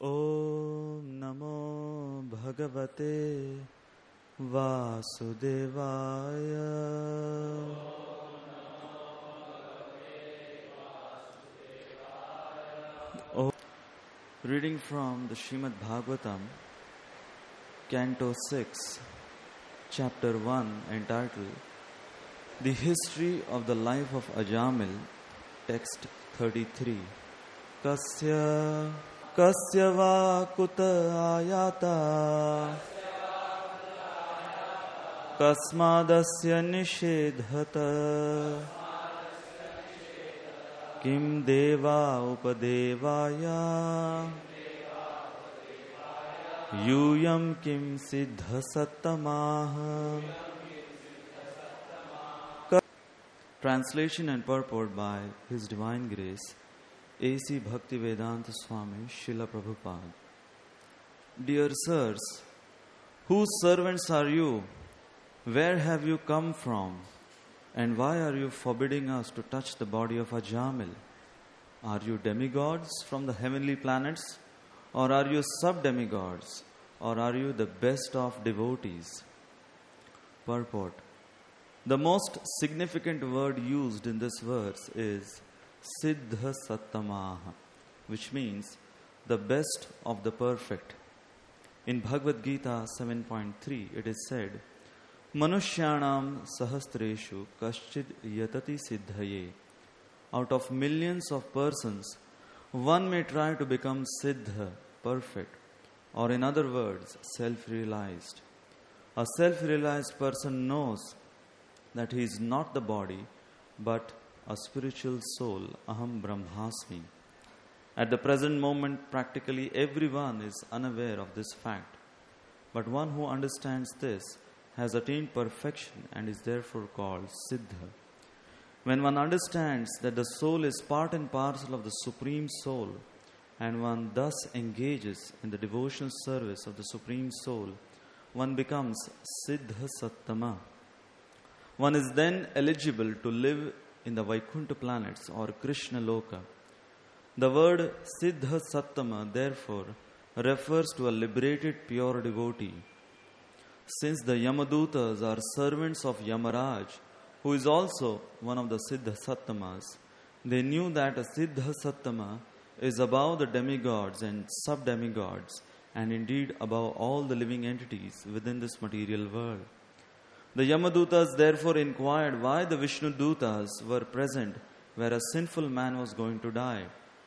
Om Namo Bhagavate Vasudevaya. Reading from the Srimad Bhagavatam, Canto 6, Chapter 1, entitled The History of the Life of Ajamil, Text 33. Kasya va kuta ayata kasmadasya nishedhata Kim deva upadevaya Yuyam kim siddha sattamaha. Translation and purport by His Divine Grace A.C. Bhaktivedanta Swami Srila Prabhupada. Dear sirs, whose servants are you? Where have you come from? And why are you forbidding us to touch the body of Ajamil? Are you demigods from the heavenly planets? Or are you sub-demigods? Or are you the best of devotees? Purport. The most significant word used in this verse is Siddha Sattamaha, which means the best of the perfect. In Bhagavad Gita 7.3, it is said, Manushyanam sahastreshu kaschid yatati siddhaye. Out of millions of persons, one may try to become siddha, perfect, or in other words, self-realized. A self-realized person knows that he is not the body, but a spiritual soul, Aham Brahmasmi. At the present moment, practically everyone is unaware of this fact. But one who understands this has attained perfection and is therefore called Siddha. When one understands that the soul is part and parcel of the Supreme Soul, and one thus engages in the devotional service of the Supreme Soul, one becomes Siddha Sattama. One is then eligible to live in the Vaikuntha planets or Krishna Loka. The word Siddha Sattama therefore refers to a liberated pure devotee. Since the Yamadutas are servants of Yamaraj, who is also one of the Siddha Sattamas, they knew that a Siddha Sattama is above the demigods and sub-demigods, and indeed above all the living entities within this material world. The Yamadutas therefore inquired why the Vishnu Dutas were present where a sinful man was going to die.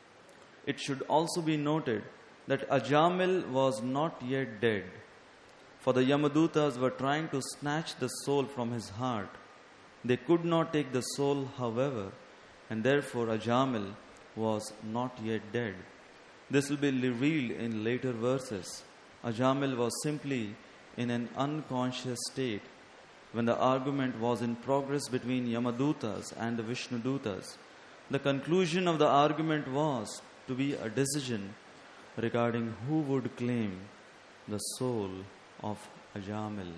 It should also be noted that Ajamil was not yet dead, for the Yamadutas were trying to snatch the soul from his heart. They could not take the soul, however, and therefore Ajamil was not yet dead. This will be revealed in later verses. Ajamil was simply in an unconscious state when the argument was in progress between Yamadutas and the Vishnu Dutas. The conclusion of the argument was to be a decision regarding who would claim the soul of Ajamil.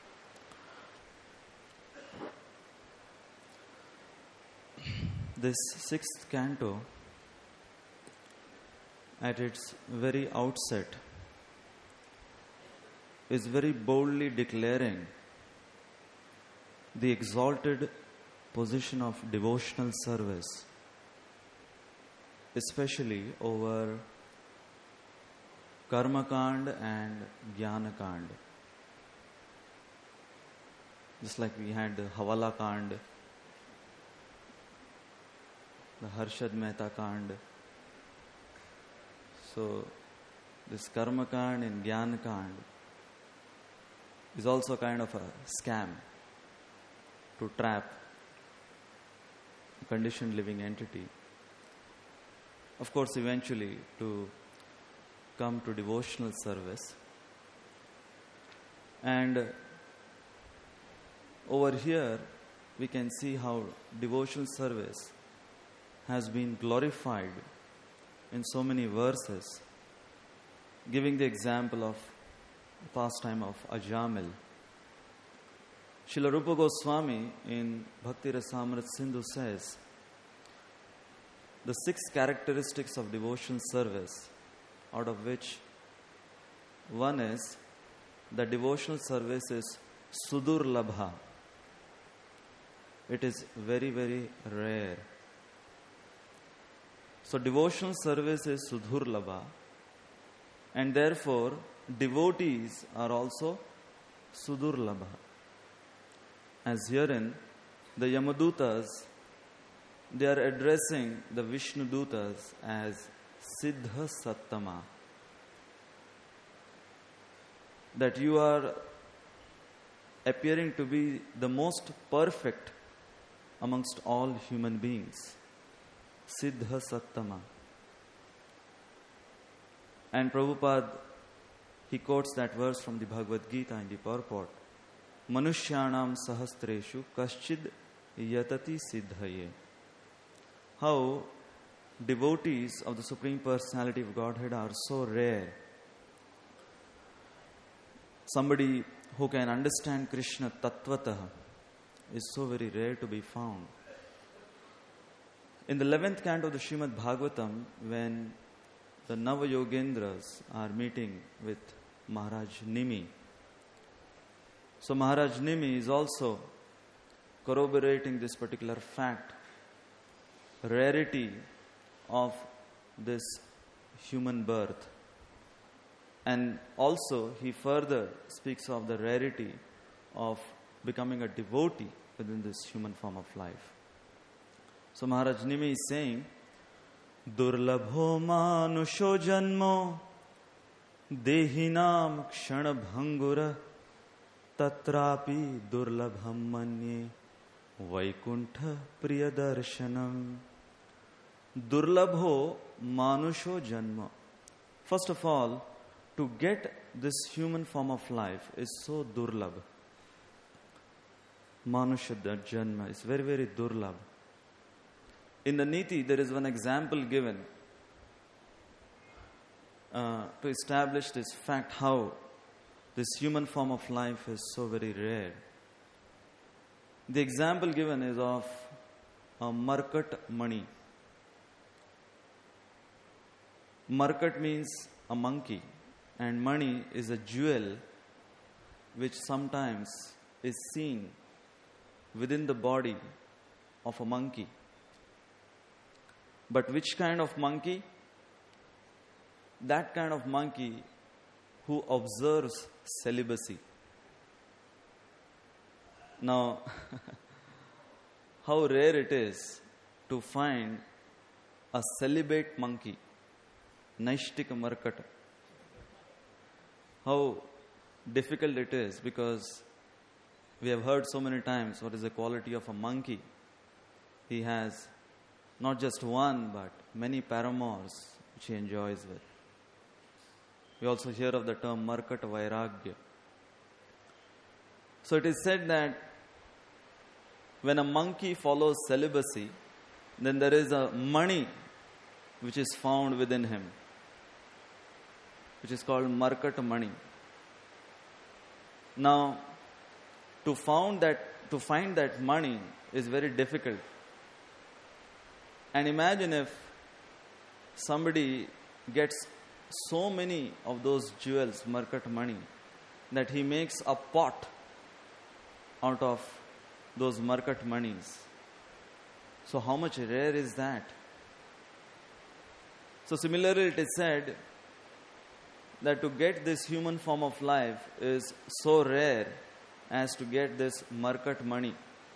This sixth canto, at its very outset, is very boldly declaring the exalted position of devotional service, especially over Karmakand and Jnanakand. Just like we had the Havala Kand, the Harshad Mehta Kand. So, this Karmakand and Jnanakand is also kind of a scam to trap a conditioned living entity. Of course, eventually to come to devotional service. And over here, we can see how devotional service has been glorified in so many verses, giving the example of the pastime of Ajamil. Srila Rupa Goswami in Bhakti Rasamrit Sindhu says, the 6 characteristics of devotional service out of which one is the devotional service is Sudurlabha. It is very, very rare. So devotional service is Sudurlabha, and therefore devotees are also Sudurlabha. As herein, the Yamadutas, they are addressing the Vishnudutas as Siddha Sattama. That you are appearing to be the most perfect amongst all human beings. Siddha Sattama. And Prabhupada, he quotes that verse from the Bhagavad Gita in the purport. Manushyanam sahastreshu kaschid yatati siddhaye. How devotees of the Supreme Personality of Godhead are so rare. Somebody who can understand Krishna tattvataha is so very rare to be found. In the 11th canto of the Srimad Bhagavatam, when the Nava-yogendras are meeting with Maharaj Nimi, so Maharaj Nimi is also corroborating this particular fact, rarity of this human birth. And also he further speaks of the rarity of becoming a devotee within this human form of life. So Maharaj Nimi is saying, Durlabho manusho janmo dehinam kshana bhangura tatrapi durlabham manye vaikuntha priyadarshanam. Durlabho manusho janma. First of all, to get this human form of life is so durlabh. Manusha janma is very, very durlabh. In the Niti, there is one example given to establish this fact how this human form of life is so very rare. The example given is of a Markat Mani. Markat means a monkey, and Mani is a jewel which sometimes is seen within the body of a monkey. But which kind of monkey? That kind of monkey who observes celibacy. Now, how rare it is to find a celibate monkey, Naishtika Markata. How difficult it is, because we have heard so many times what is the quality of a monkey. He has not just one, but many paramours which he enjoys with. We also hear of the term Markata Vairagya. So it is said that when a monkey follows celibacy, then there is a mani which is found within him, which is called Markata Mani. Now, to find that mani is very difficult. And imagine if somebody gets so many of those jewels, Markat Mani, that he makes a pot out of those Markat Manis. So how much rare is that? So similarly, it is said that to get this human form of life is so rare as to get this Markat Mani.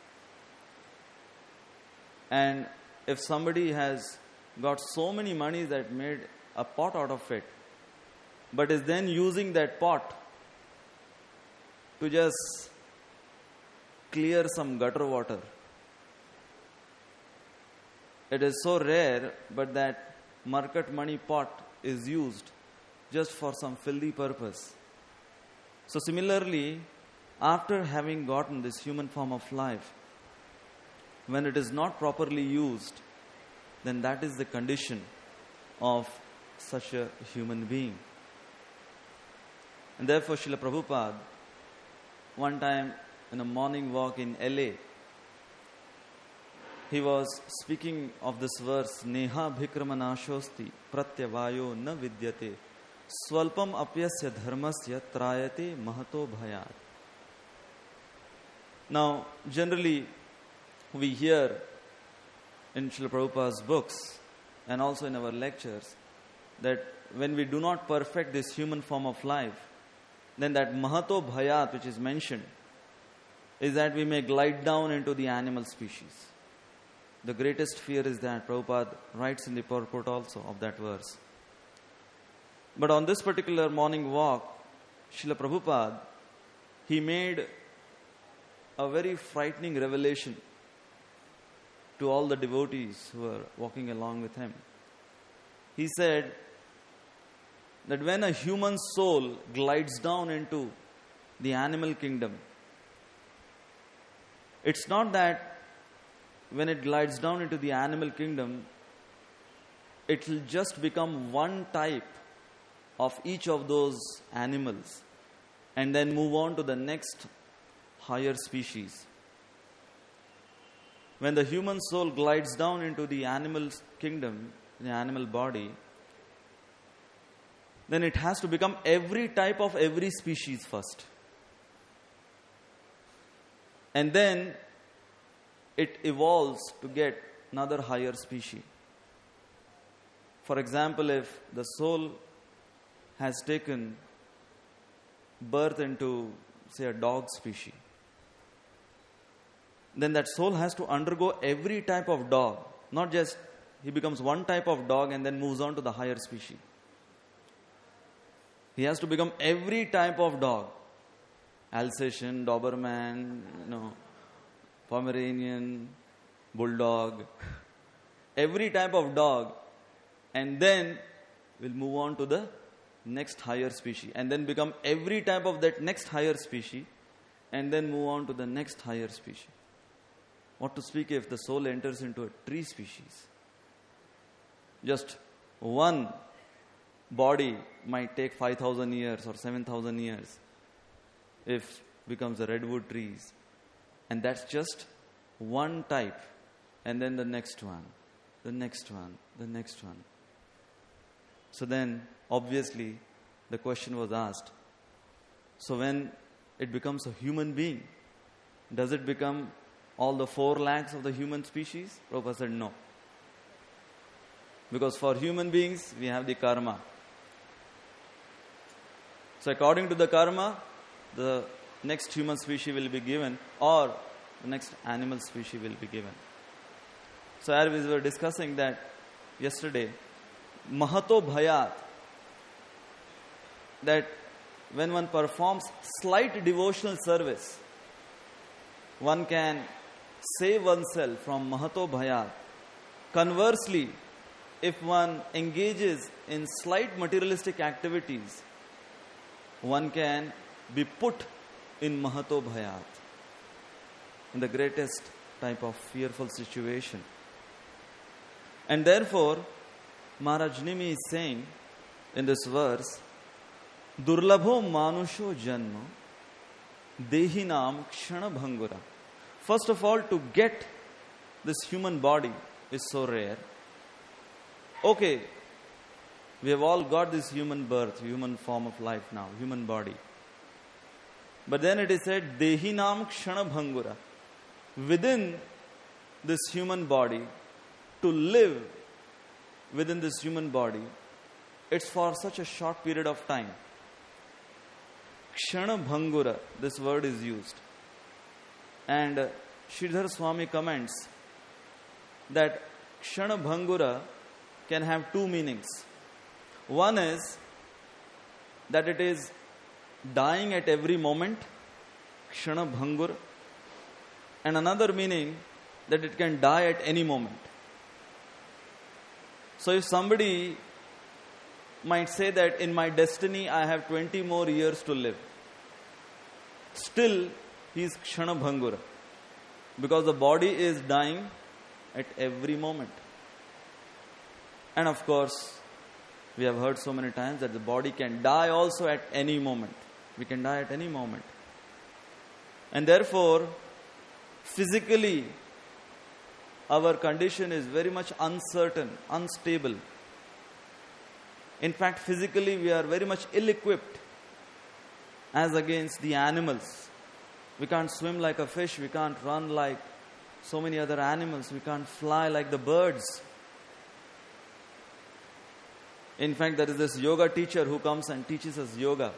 And if somebody has got so many monies that made a pot out of it, but is then using that pot to just clear some gutter water, it is so rare, but that Markat Mani pot is used just for some filthy purpose. So similarly, after having gotten this human form of life, when it is not properly used, then that is the condition of such a human being. And therefore, Srila Prabhupada, one time in a morning walk in LA, he was speaking of this verse, Neha bhikramanashosti pratyavayo na vidyate swalpam apyasya dharmasya trayate mahato bhayat. Now, generally, we hear in Srila Prabhupada's books and also in our lectures that when we do not perfect this human form of life, then that mahato bhayat which is mentioned is that we may glide down into the animal species. The greatest fear is that. Prabhupada writes in the purport also of that verse. But on this particular morning walk, Srila Prabhupada, he made a very frightening revelation to all the devotees who were walking along with him. He said that when a human soul glides down into the animal kingdom, it's not that when it glides down into the animal kingdom, it will just become one type of each of those animals and then move on to the next higher species. When the human soul glides down into the animal kingdom, the animal body, then it has to become every type of every species first. And then it evolves to get another higher species. For example, if the soul has taken birth into, say, a dog species, then that soul has to undergo every type of dog. Not just he becomes one type of dog and then moves on to the higher species. He has to become every type of dog. Alsatian, Doberman, Pomeranian, Bulldog, every type of dog, and then we'll move on to the next higher species, and then become every type of that next higher species, and then move on to the next higher species. What to speak if the soul enters into a tree species? Just one body might take 5,000 years or 7,000 years if becomes the redwood trees. And that's just one type. And then the next one, the next one, the next one. So then, obviously, the question was asked. So when it becomes a human being, does it become all the 4 lakhs of the human species? Prabhupada said no. Because for human beings, we have the karma. So according to the karma, the next human species will be given, or the next animal species will be given. So as we were discussing that yesterday, Mahato Bhayat, that when one performs slight devotional service, one can save oneself from Mahato Bhayat. Conversely, if one engages in slight materialistic activities, one can be put in Mahato Bhayat, in the greatest type of fearful situation. And therefore, Maharaj Nimi is saying in this verse, Durlabho manusho janma dehinam kshana bhangura. First of all, to get this human body is so rare. Okay, we have all got this human birth, human form of life now, human body. But then it is said, Dehinam Kshana Bhangura. Within this human body, to live within this human body, it's for such a short period of time. Kshana Bhangura, this word is used. And Sridhar Swami comments that Kshana Bhangura can have 2 meanings. One is that it is dying at every moment, Kshana Bhangur, and another meaning that it can die at any moment. So if somebody might say that in my destiny I have 20 more years to live, still he is Kshana Bhangura, because the body is dying at every moment. And of course, we have heard so many times that the body can die also at any moment. We can die at any moment. And therefore, physically, our condition is very much uncertain, unstable. In fact, physically we are very much ill-equipped as against the animals. We can't swim like a fish, we can't run like so many other animals, we can't fly like the birds. In fact, there is this yoga teacher who comes and teaches us yoga.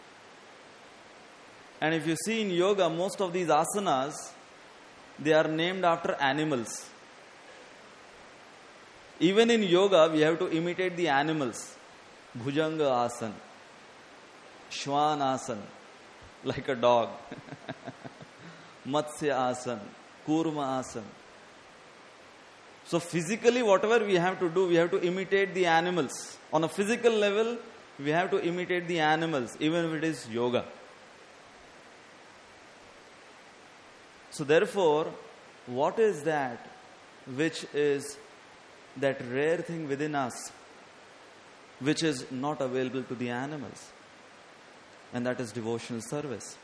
And if you see in yoga, most of these asanas, they are named after animals. Even in yoga, we have to imitate the animals. Bhujanga asana, Shwan asana, like a dog. Matsya asana, Kurma asana. So physically, whatever we have to do, we have to imitate the animals. On a physical level, we have to imitate the animals, even if it is yoga. So therefore, what is that which is that rare thing within us, which is not available to the animals? And that is devotional service.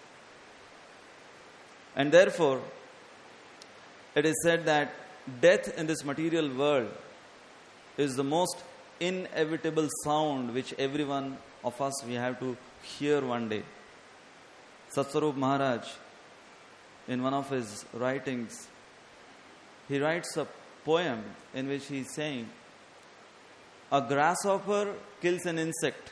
And therefore, it is said that death in this material world is the most inevitable sound which every one of us we have to hear one day. Satswarup Maharaj, in one of his writings, he writes a poem in which he is saying, a grasshopper kills an insect,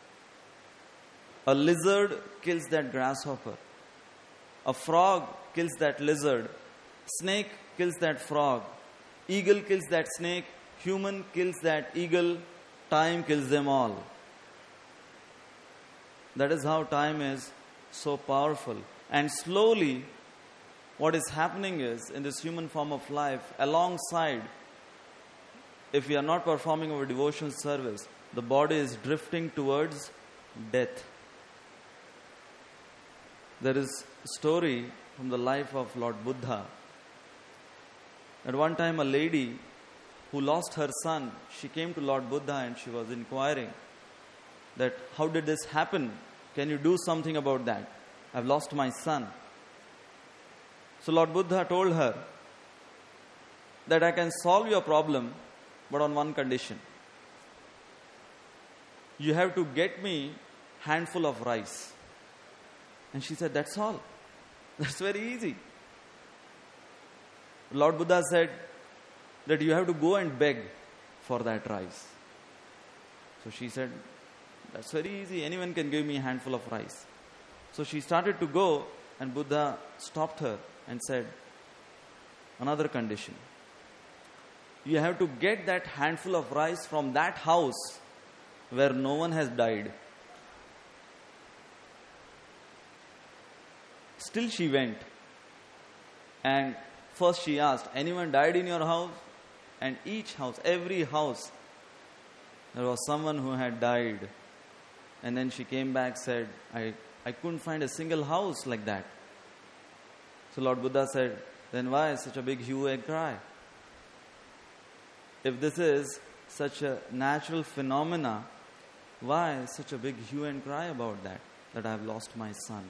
a lizard kills that grasshopper, a frog kills that lizard, snake kills that frog, eagle kills that snake, human kills that eagle, time kills them all. That is how time is so powerful. And slowly, what is happening is, in this human form of life, alongside, if we are not performing our devotional service, the body is drifting towards death. There is a story from the life of Lord Buddha. At one time, a lady who lost her son, she came to Lord Buddha and she was inquiring that, how did this happen? Can you do something about that? I've lost my son. So Lord Buddha told her that I can solve your problem, but on one condition. You have to get me handful of rice. And she said, that's all. That's very easy. Lord Buddha said that you have to go and beg for that rice. So she said, that's very easy. Anyone can give me a handful of rice. So she started to go, and Buddha stopped her and said, another condition. You have to get that handful of rice from that house where no one has died. Still she went. And first she asked, anyone died in your house? And each house, every house, there was someone who had died. And then she came back, said, I couldn't find a single house like that. So Lord Buddha said, then why such a big hue and cry? If this is such a natural phenomena, why such a big hue and cry about that I have lost my son?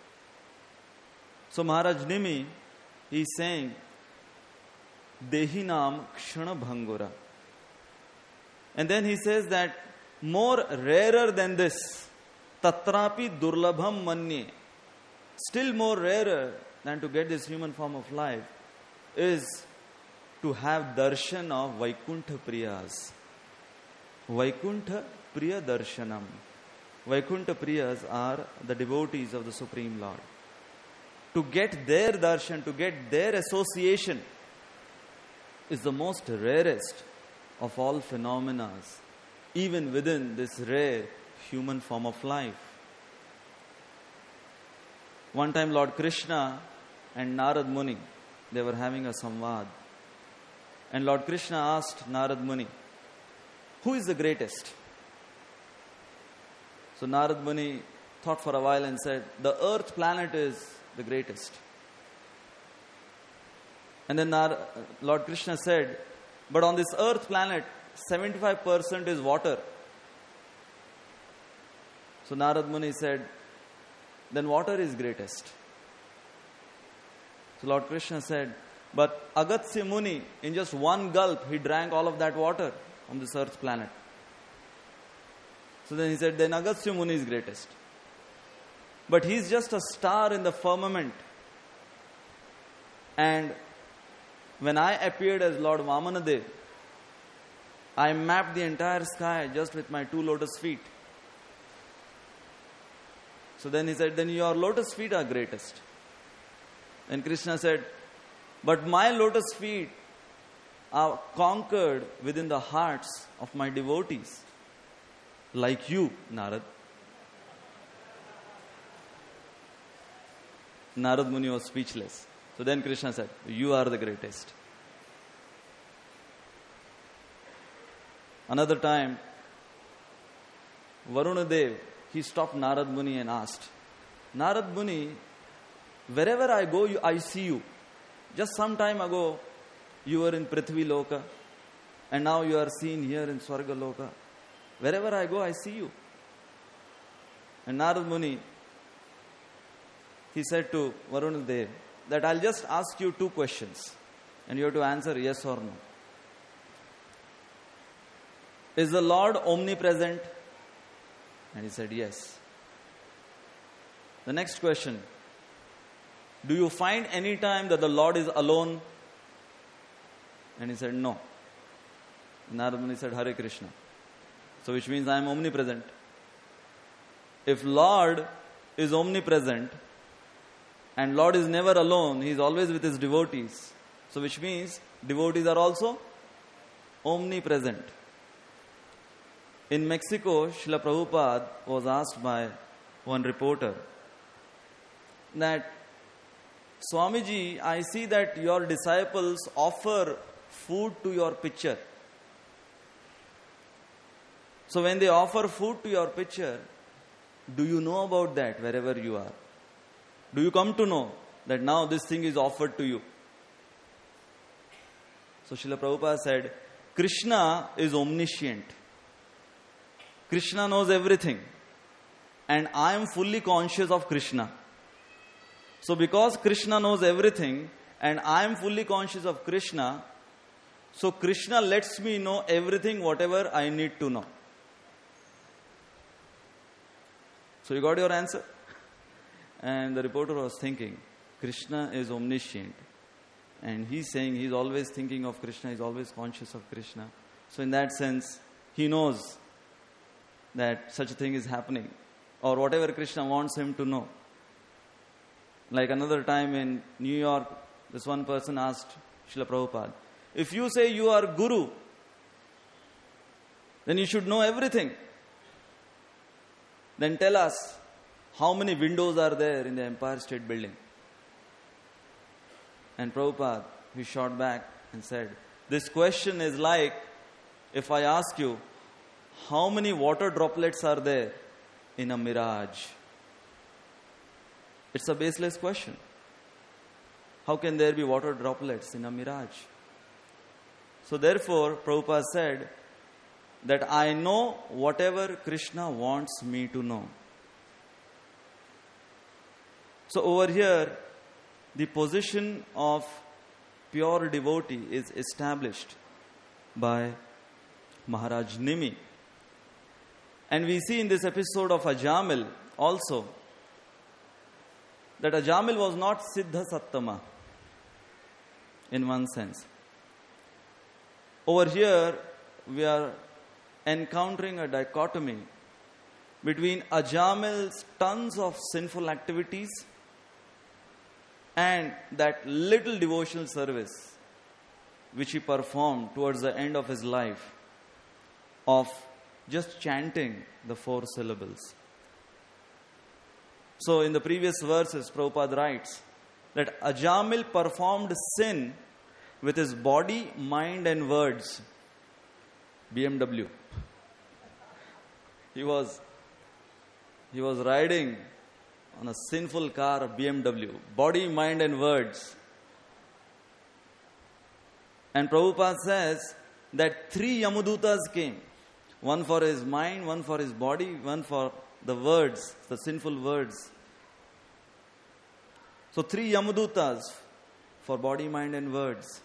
So Maharaj Nimi, he is saying, Dehinam Kshana Bhangura. And then he says that more rarer than this, Tatrapi Durlabham Manye, still more rarer than to get this human form of life, is to have darshan of Vaikuntha Priyas. Vaikuntha Priya Darshanam. Vaikuntha Priyas are the devotees of the Supreme Lord. To get their darshan, to get their association, is the most rarest of all phenomena, even within this rare human form of life. One time Lord Krishna and Narad Muni, they were having a samvad. And Lord Krishna asked Narad Muni, who is the greatest? So Narad Muni thought for a while and said, the earth planet is the greatest. And then Lord Krishna said, but on this earth planet, 75% is water. So Narad Muni said, then water is greatest. So Lord Krishna said, But Agastya Muni, in just one gulp, he drank all of that water on this earth planet. So then he said, then Agastya Muni is greatest. But he's just a star in the firmament. And when I appeared as Lord Vamanadev, I mapped the entire sky just with my 2 lotus feet. So then he said, then your lotus feet are greatest. And Krishna said, but my lotus feet are conquered within the hearts of my devotees, like you, Narad. Narad Muni was speechless. So then Krishna said, you are the greatest. Another time, Varuna Dev, he stopped Narad Muni and asked, Narad Muni, wherever I go, I see you. Just some time ago, you were in Prithvi Loka, and now you are seen here in Swarga Loka. Wherever I go, I see you. And Narad Muni, he said to Varuna Dev that I'll just ask you 2 questions, and you have to answer yes or no. Is the Lord omnipresent? And he said yes. The next question, do you find any time that the Lord is alone? And he said no. Narad Muni said Hare Krishna. So which means I am omnipresent. If Lord is omnipresent and Lord is never alone, he is always with his devotees. So which means devotees are also omnipresent. In Mexico, Srila Prabhupada was asked by one reporter that, Swamiji, I see that your disciples offer food to your pitcher. So when they offer food to your pitcher, do you know about that wherever you are? Do you come to know that now this thing is offered to you? So Srila Prabhupada said, Krishna is omniscient. Krishna knows everything. And I am fully conscious of Krishna. So because Krishna knows everything and I am fully conscious of Krishna, so Krishna lets me know everything, whatever I need to know. So you got your answer? And the reporter was thinking, Krishna is omniscient. And he's saying he's always thinking of Krishna, he's always conscious of Krishna. So in that sense, he knows that such a thing is happening. Or whatever Krishna wants him to know. Like another time in New York, this one person asked Srila Prabhupada, if you say you are Guru, then you should know everything. Then tell us, how many windows are there in the Empire State Building? And Prabhupada, he shot back and said, this question is like if I ask you, how many water droplets are there in a mirage? It's a baseless question. How can there be water droplets in a mirage? So therefore, Prabhupada said that I know whatever Krishna wants me to know. So over here, the position of pure devotee is established by Maharaj Nimi. And we see in this episode of Ajamil also that Ajamil was not Siddha Sattama in one sense. Over here, we are encountering a dichotomy between Ajamil's tons of sinful activities and that little devotional service which he performed towards the end of his life of just chanting the 4 syllables. So in the previous verses, Prabhupada writes that Ajamil performed sin with his body, mind and words. BMW. He was riding on a sinful car, BMW. Body, mind and words. And Prabhupada says that 3 Yamadutas came. One for his mind, one for his body, one for the words, the sinful words. So 3 Yamadutas for body, mind and words.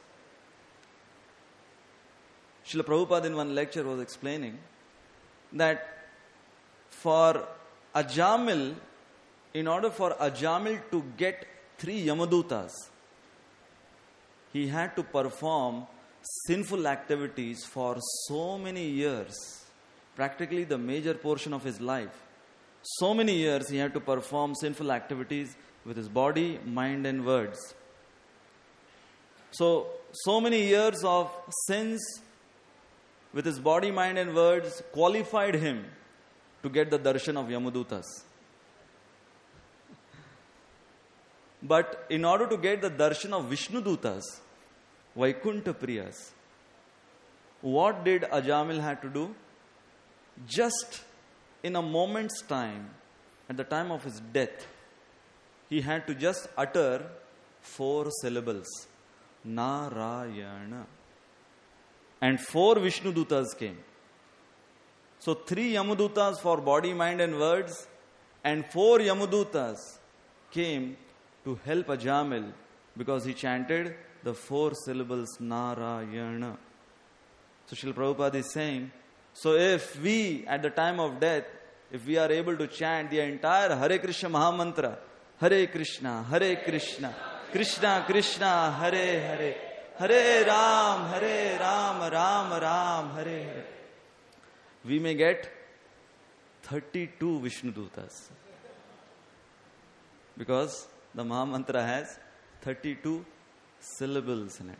Srila Prabhupada in one lecture was explaining that for Ajamil, in order for Ajamil to get 3 Yamadutas, he had to perform sinful activities for so many years, practically the major portion of his life. So many years he had to perform sinful activities with his body, mind and words. So many years of sins with his body, mind and words qualified him to get the darshan of Yamadutas. But in order to get the darshan of Vishnudutas, Vaikuntha Priyas, what did Ajamil have to do? Just in a moment's time, at the time of his death, he had to just utter 4 syllables. Narayana. And 4 Vishnudutas came. So 3 Yamadutas for body, mind and words, and 4 Yamadutas came to help Ajamil because he chanted the 4 syllables Narayana. So Srila Prabhupada is saying, so if we at the time of death, if we are able to chant the entire Hare Krishna Mahamantra, Hare Krishna, Krishna Krishna, Hare Hare, Hare Ram, Ram Ram, Hare Hare, we may get 32 Vishnudutas. Because the Mahamantra has 32 syllables in it.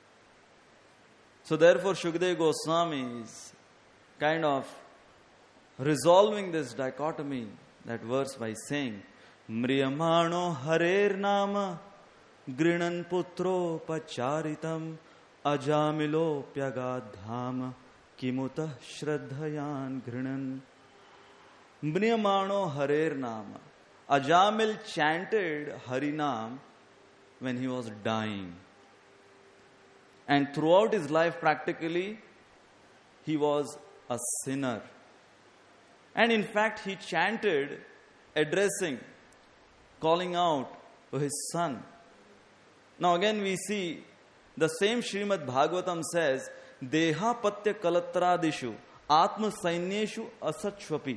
So therefore Shukadeva Goswami is kind of resolving this dichotomy, that verse, by saying, Mriyamano Harer Nama Grinan Putro Pacharitam Ajamilo Pyagadham Kimuta Shraddhayan Grinan. Mriyamano Harer Nama. Ajamil chanted Harinam when he was dying. And throughout his life, practically, he was a sinner. And in fact, he chanted, addressing, calling out to his son. Now again we see the same Srimad Bhagavatam says, Deha Patya Kalatradishu Atma Sainyeshu Asachvapi.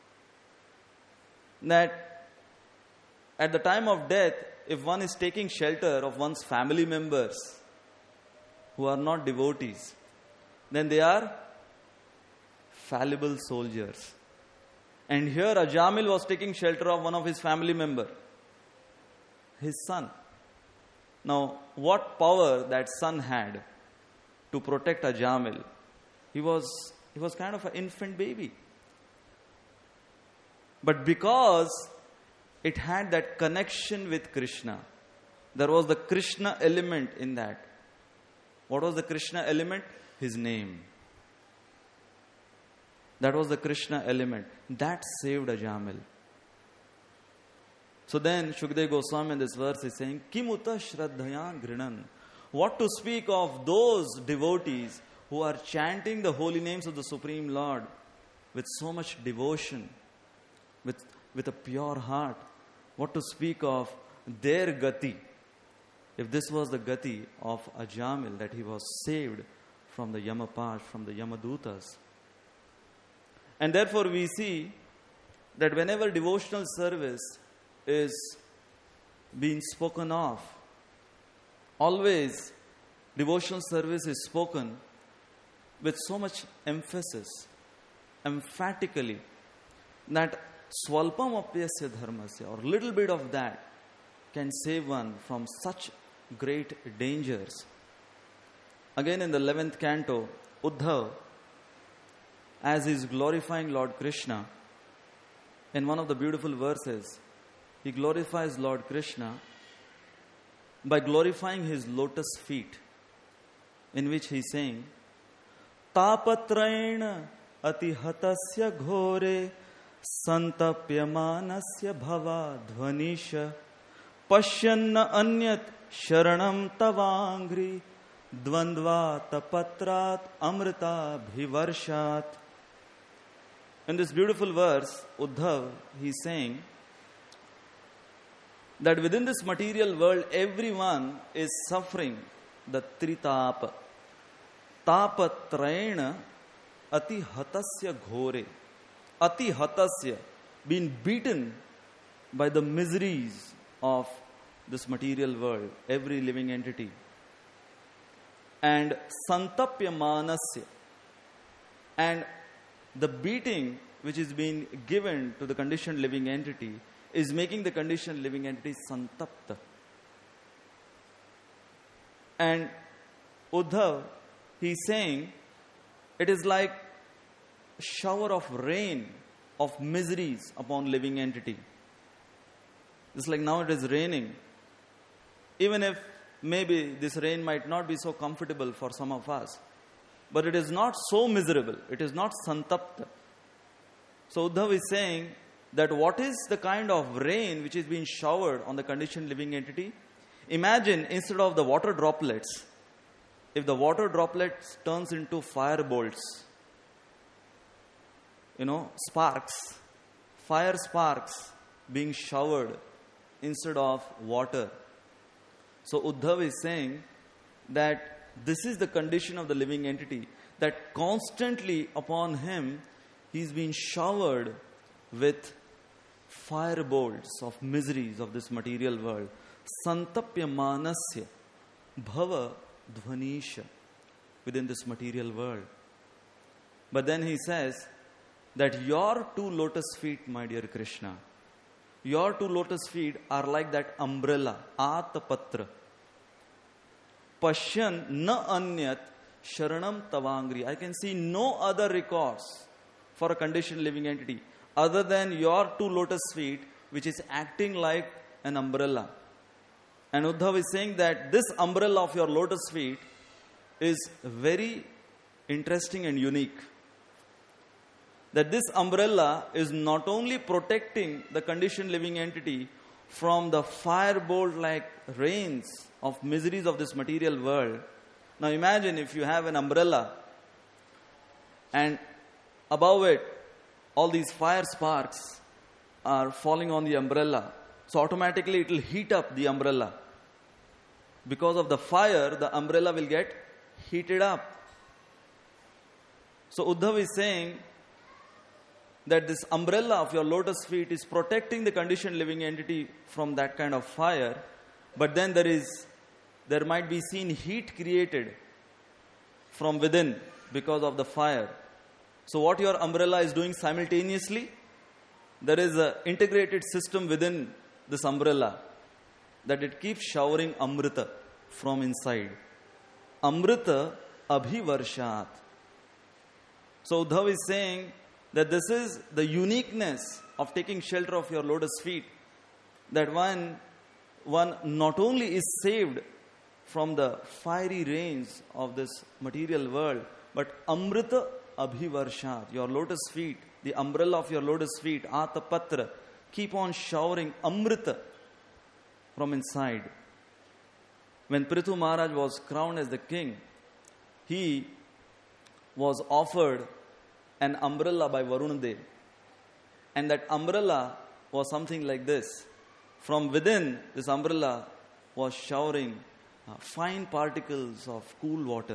That at the time of death, if one is taking shelter of one's family members who are not devotees, then they are fallible soldiers. And here Ajamil was taking shelter of one of his family member, his son. Now, what power that son had to protect Ajamil? He was kind of an infant baby. But because it had that connection with Krishna, there was the Krishna element in that. What was the Krishna element? His name. That was the Krishna element. That saved Ajamil. So then Shukadeva Goswami in this verse is saying, Kimuta Shraddhayan Grinan. What to speak of those devotees who are chanting the holy names of the Supreme Lord with so much devotion, with a pure heart. What to speak of their gati. If this was the gati of Ajamil, that he was saved from the Yamapash, from the Yamadutas. And therefore we see that whenever devotional service is being spoken of, always devotional service is spoken with so much emphasis, emphatically, that swalpam apyasya dharmasya, or little bit of that, can save one from such great dangers. Again in the 11th canto, Uddhav, as he is glorifying Lord Krishna, in one of the beautiful verses, he glorifies Lord Krishna by glorifying his lotus feet, in which he is saying, Tapatraina atihatasya ghore santapyamanasya bhava dhvanisha pashyanna anyat sharanam tavangri dvandva tapatrat amrita bhivarshat. In this beautiful verse, Uddhav, he is saying that within this material world, everyone is suffering the tritapa. Tapatraena ati hatasya ghore. Ati hatasya, being beaten by the miseries of this material world, every living entity. And santapya manasya, and the beating which is being given to the conditioned living entity is making the conditioned living entity santapta. And Uddhav, he is saying, it is like shower of rain of miseries upon living entity. It's like now it is raining. Even if maybe this rain might not be so comfortable for some of us, but it is not so miserable. It is not santapta. So Uddhav is saying that what is the kind of rain which is being showered on the conditioned living entity? Imagine instead of the water droplets, if the water droplets turns into fire bolts, sparks, fire sparks being showered instead of water. So Uddhav is saying that this is the condition of the living entity, that constantly upon him he is being showered with fire bolts of miseries of this material world. Santapya manasya bhava dhvanisha, within this material world. But then he says that your two lotus feet, my dear Krishna, your two lotus feet are like that umbrella, atapatra. Pashyan na anyat sharanam tavangri. I can see no other recourse for a conditioned living entity other than your two lotus feet, which is acting like an umbrella. And Uddhav is saying that this umbrella of your lotus feet is very interesting and unique. That this umbrella is not only protecting the conditioned living entity from the firebolt like rains of miseries of this material world. Now imagine if you have an umbrella and above it all these fire sparks are falling on the umbrella. So automatically it will heat up the umbrella. Because of the fire, the umbrella will get heated up. So Uddhav is saying that this umbrella of your lotus feet is protecting the conditioned living entity from that kind of fire, but then there might be seen heat created from within because of the fire. So what your umbrella is doing simultaneously, there is an integrated system within this umbrella that it keeps showering amrita from inside. Amrita abhivarshat. So Uddhav is saying that this is the uniqueness of taking shelter of your lotus feet, that one not only is saved from the fiery rains of this material world, but amrita abhivarshat, your lotus feet, the umbrella of your lotus feet, atapatra, keep on showering amrita from inside. When Prithu Maharaj was crowned as the king, he was offered an umbrella by Varunadev. And that umbrella was something like this. From within, this umbrella was showering fine particles of cool water.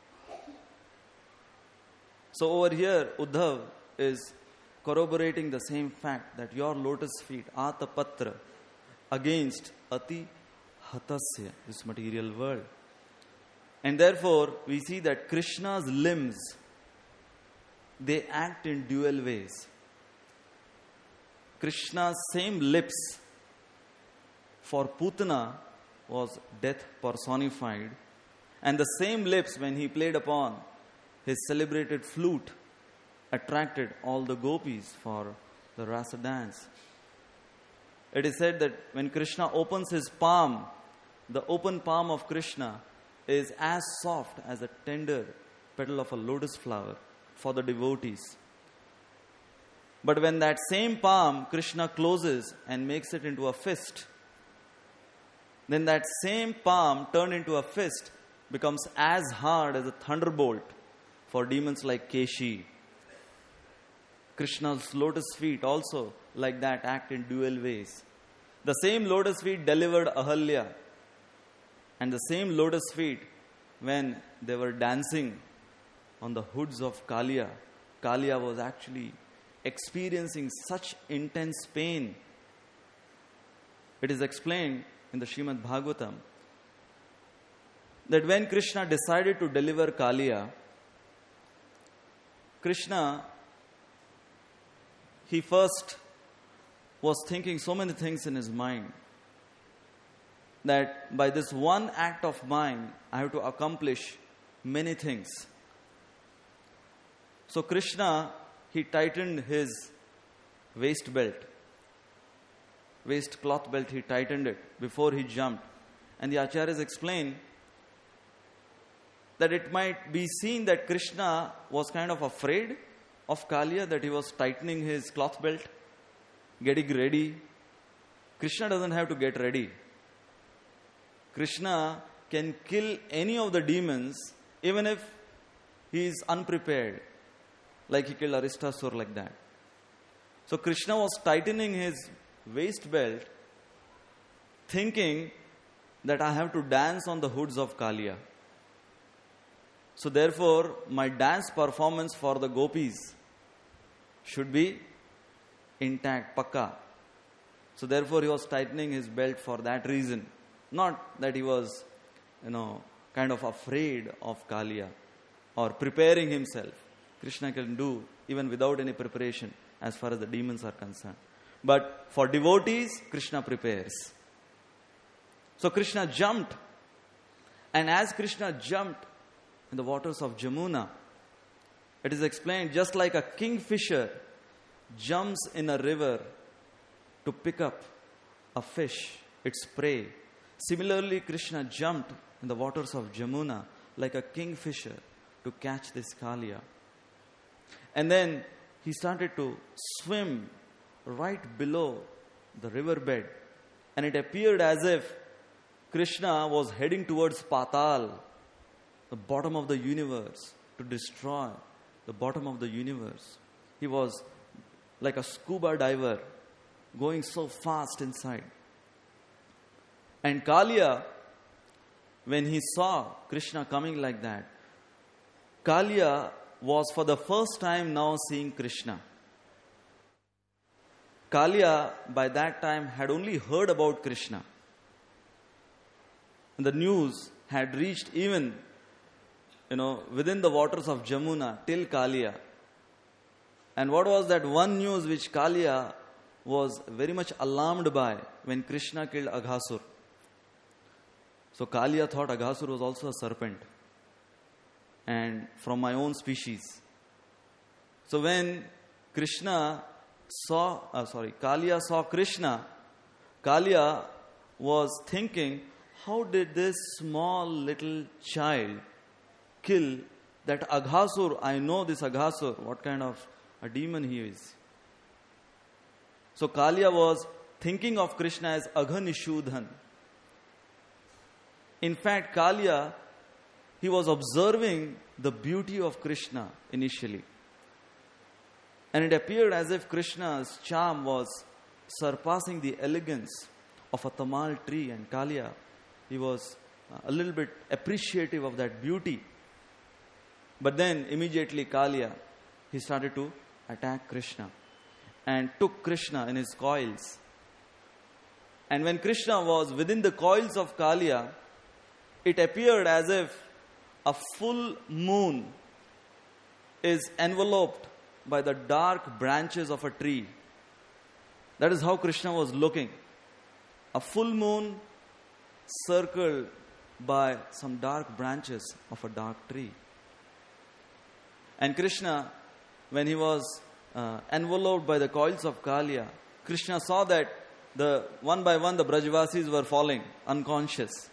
So over here, Uddhav is corroborating the same fact that your lotus feet, atapatra, against ati hatasya, this material world. And therefore, we see that Krishna's limbs, they act in dual ways. Krishna's same lips for Putana was death personified, and the same lips when he played upon his celebrated flute attracted all the gopis for the rasa dance. It is said that when Krishna opens his palm, the open palm of Krishna is as soft as a tender petal of a lotus flower for the devotees. But when that same palm Krishna closes and makes it into a fist, then that same palm turned into a fist becomes as hard as a thunderbolt for demons like Keshi. Krishna's lotus feet also like that act in dual ways. The same lotus feet delivered Ahalya. And the same lotus feet, when they were dancing on the hoods of Kaliya, Kaliya was actually experiencing such intense pain. It is explained in the Srimad Bhagavatam that when Krishna decided to deliver Kaliya, Krishna, he first was thinking so many things in his mind that by this one act of mine, I have to accomplish many things. So Krishna, he tightened his waist cloth belt, he tightened it before he jumped. And the Acharyas explain that it might be seen that Krishna was kind of afraid of Kaliya, that he was tightening his cloth belt, getting ready. Krishna doesn't have to get ready. Krishna can kill any of the demons even if he is unprepared, like he killed Aristasur like that. So Krishna was tightening his waist belt, thinking that I have to dance on the hoods of Kaliya. So therefore, my dance performance for the gopis should be intact, pakka. So therefore, he was tightening his belt for that reason. Not that he was, kind of afraid of Kaliya or preparing himself. Krishna can do even without any preparation as far as the demons are concerned. But for devotees, Krishna prepares. So Krishna jumped. And as Krishna jumped in the waters of Jamuna, it is explained just like a kingfisher jumps in a river to pick up a fish, its prey. Similarly, Krishna jumped in the waters of Jamuna like a kingfisher to catch this Kaliya. And then he started to swim right below the riverbed. And it appeared as if Krishna was heading towards Patal, the bottom of the universe, to destroy the bottom of the universe. He was like a scuba diver going so fast inside. And Kaliya, when he saw Krishna coming like that, Kaliya was for the first time now seeing Krishna. Kaliya by that time had only heard about Krishna. And the news had reached even, within the waters of Jamuna till Kaliya. And what was that one news which Kaliya was very much alarmed by when Krishna killed Aghasur? So Kaliya thought Aghasur was also a serpent and from my own species. So when Kaliya saw Krishna, Kaliya was thinking, how did this small little child kill that Aghasur? I know this Aghasur, what kind of a demon he is. So Kaliya was thinking of Krishna as Aghanishudhan. In fact, Kaliya, he was observing the beauty of Krishna initially. And it appeared as if Krishna's charm was surpassing the elegance of a tamal tree. And Kaliya, he was a little bit appreciative of that beauty. But then immediately Kaliya, he started to attack Krishna and took Krishna in his coils. And when Krishna was within the coils of Kaliya, it appeared as if a full moon is enveloped by the dark branches of a tree. That is how Krishna was looking. A full moon circled by some dark branches of a dark tree. And Krishna, when he was enveloped by the coils of Kaliya, Krishna saw that one by one the Brajavasis were falling unconscious.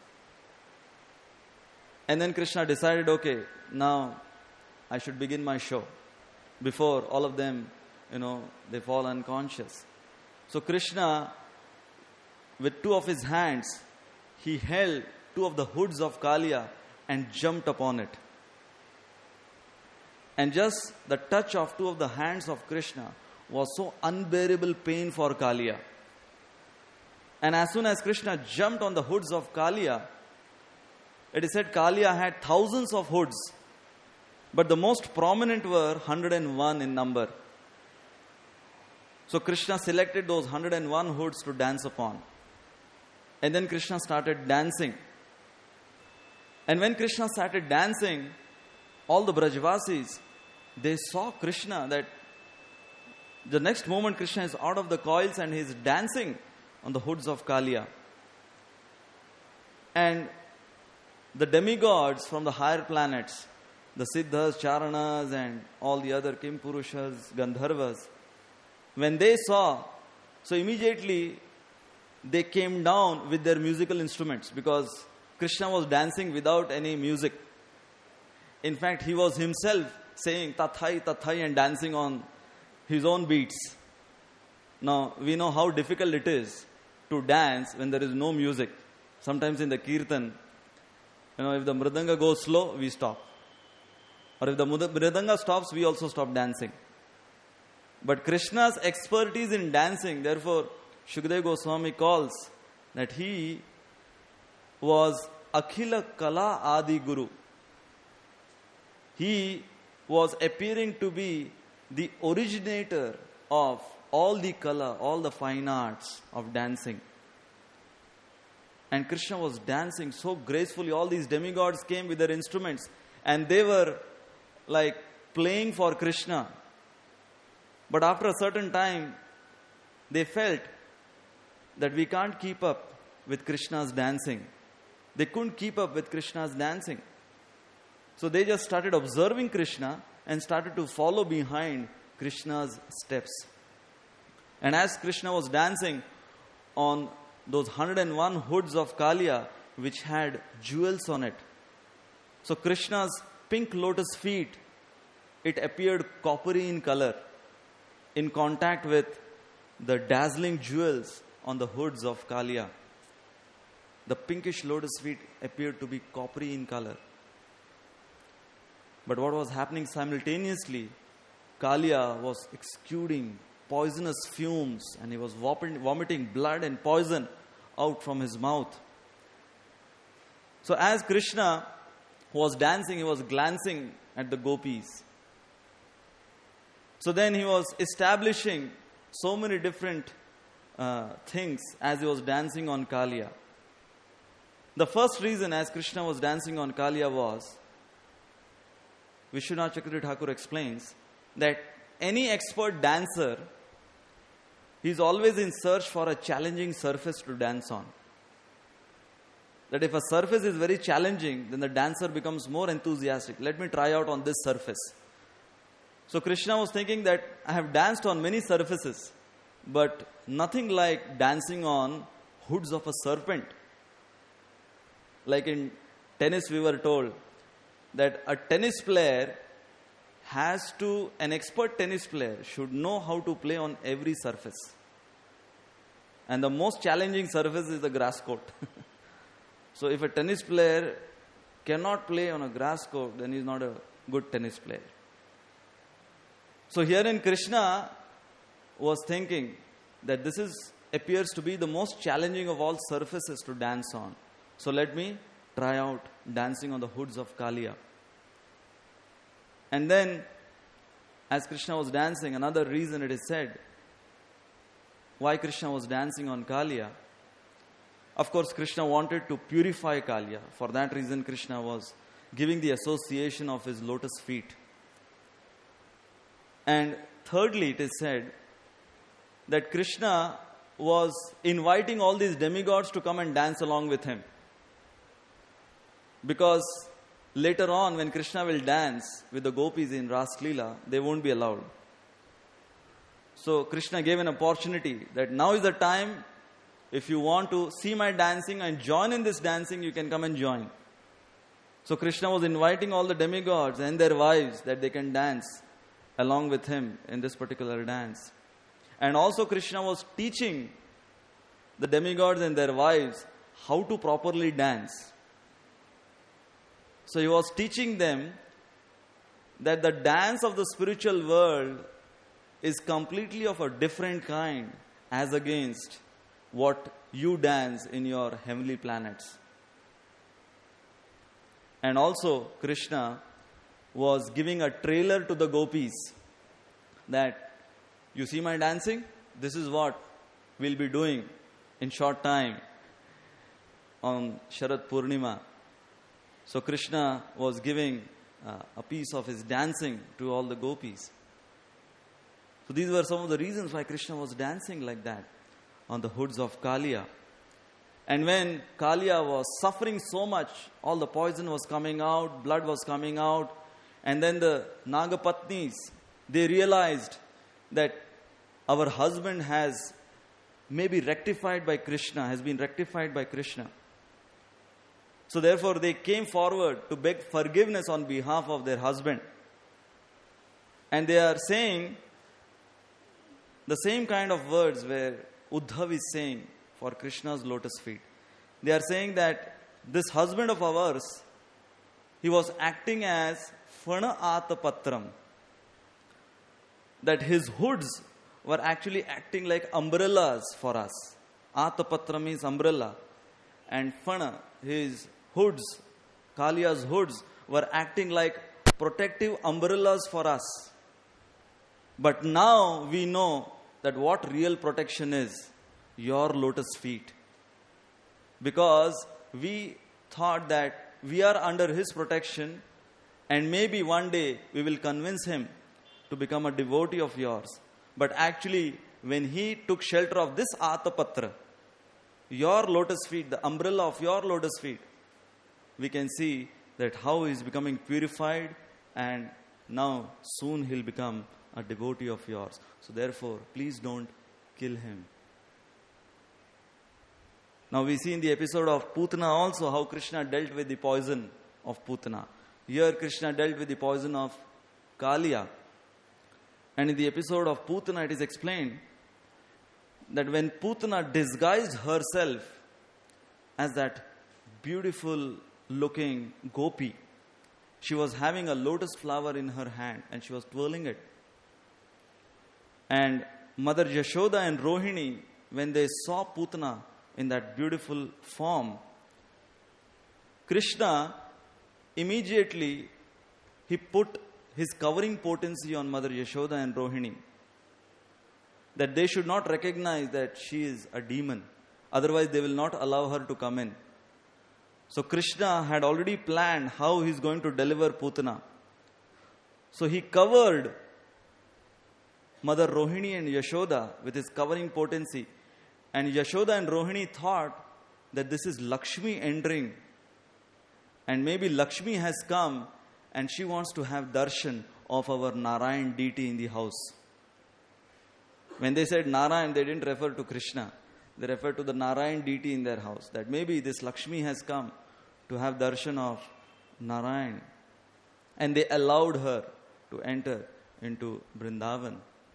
And then Krishna decided, okay, now I should begin my show before all of them, they fall unconscious. So Krishna, with two of his hands, he held two of the hoods of Kaliya and jumped upon it. And just the touch of two of the hands of Krishna was so unbearable pain for Kaliya. And as soon as Krishna jumped on the hoods of Kaliya, it is said Kaliya had thousands of hoods, but the most prominent were 101 in number. So Krishna selected those 101 hoods to dance upon. And then Krishna started dancing. And when Krishna started dancing, all the Brajvasis, they saw Krishna, that the next moment Krishna is out of the coils and he is dancing on the hoods of Kaliya. And the demigods from the higher planets, the Siddhas, Charanas and all the other Kimpurushas, Gandharvas, when they saw, so immediately they came down with their musical instruments, because Krishna was dancing without any music. In fact, he was himself saying Tathai, Tathai and dancing on his own beats. Now, we know how difficult it is to dance when there is no music. Sometimes in the Kirtan, if the Mridanga goes slow, we stop. Or if the Mridanga stops, we also stop dancing. But Krishna's expertise in dancing, therefore, Shukadeva Goswami calls that he was Akhila Kala Adi Guru. He was appearing to be the originator of all the kala, all the fine arts of dancing. And Krishna was dancing so gracefully. All these demigods came with their instruments and they were like playing for Krishna. But after a certain time, they felt that we can't keep up with Krishna's dancing. They couldn't keep up with Krishna's dancing. So they just started observing Krishna and started to follow behind Krishna's steps. And as Krishna was dancing on those 101 hoods of Kaliya, which had jewels on it, so Krishna's pink lotus feet, it appeared coppery in color in contact with the dazzling jewels on the hoods of Kaliya. The pinkish lotus feet appeared to be coppery in color. But what was happening simultaneously, Kaliya was exuding poisonous fumes and he was vomiting blood and poison out from his mouth. So as Krishna was dancing, he was glancing at the gopis. So then he was establishing so many different things as he was dancing on Kaliya. The first reason as Krishna was dancing on Kaliya was, Vishwanath Chakravarti Thakur explains, that any expert dancer, he is always in search for a challenging surface to dance on. That if a surface is very challenging, then the dancer becomes more enthusiastic. Let me try out on this surface. So Krishna was thinking that I have danced on many surfaces, but nothing like dancing on hoods of a serpent. Like in tennis, we were told that a tennis player an expert tennis player should know how to play on every surface. And the most challenging surface is the grass court. So if a tennis player cannot play on a grass court, then he is not a good tennis player. So herein Krishna was thinking that this appears to be the most challenging of all surfaces to dance on. So let me try out dancing on the hoods of Kaliya. And then, as Krishna was dancing, another reason it is said why Krishna was dancing on Kaliya. Of course, Krishna wanted to purify Kaliya. For that reason, Krishna was giving the association of his lotus feet. And thirdly, it is said that Krishna was inviting all these demigods to come and dance along with him. Because later on, when Krishna will dance with the gopis in Ras Leela, they won't be allowed. So Krishna gave an opportunity that now is the time. If you want to see my dancing and join in this dancing, you can come and join. So Krishna was inviting all the demigods and their wives that they can dance along with him in this particular dance. And also Krishna was teaching the demigods and their wives how to properly dance. So he was teaching them that the dance of the spiritual world is completely of a different kind as against what you dance in your heavenly planets. And also, Krishna was giving a trailer to the gopis that, you see my dancing? This is what we'll be doing in short time on Sharad Purnima. So Krishna was giving a piece of his dancing to all the gopis. So these were some of the reasons why Krishna was dancing like that on the hoods of Kaliya. And when Kaliya was suffering so much, all the poison was coming out, blood was coming out, and then the Nagapatnis, they realized that our husband has maybe rectified by Krishna, has been rectified by Krishna. So therefore they came forward to beg forgiveness on behalf of their husband. And they are saying the same kind of words where Uddhav is saying for Krishna's lotus feet. They are saying that this husband of ours, he was acting as Fana Atapatram. That his hoods were actually acting like umbrellas for us. Atapatra means umbrella. And Fana, his hoods, Kaliya's hoods, were acting like protective umbrellas for us. But now we know that what real protection is. Your lotus feet. Because we thought that we are under his protection and maybe one day we will convince him to become a devotee of yours. But actually, when he took shelter of this Atapatra, your lotus feet, the umbrella of your lotus feet, we can see that how he is becoming purified, and now soon he'll become a devotee of yours. So therefore, please don't kill him. Now we see in the episode of Putana also how Krishna dealt with the poison of Putana. Here Krishna dealt with the poison of Kaliya. And in the episode of Putana it is explained that when Putana disguised herself as that beautiful looking gopi, she was having a lotus flower in her hand and she was twirling it. And Mother Yashoda and Rohini, when they saw Putana in that beautiful form, Krishna immediately, he put his covering potency on Mother Yashoda and Rohini, that they should not recognize that she is a demon. Otherwise, they will not allow her to come in. So Krishna had already planned how he is going to deliver Putana. So he covered Mother Rohini and Yashoda with his covering potency. And Yashoda and Rohini thought that this is Lakshmi entering. And maybe Lakshmi has come and she wants to have darshan of our Narayan deity in the house. When they said Narayan, they didn't refer to Krishna. They referred to the Narayan deity in their house. That maybe this Lakshmi has come to have darshan of Narayan. And they allowed her to enter into Vrindavan.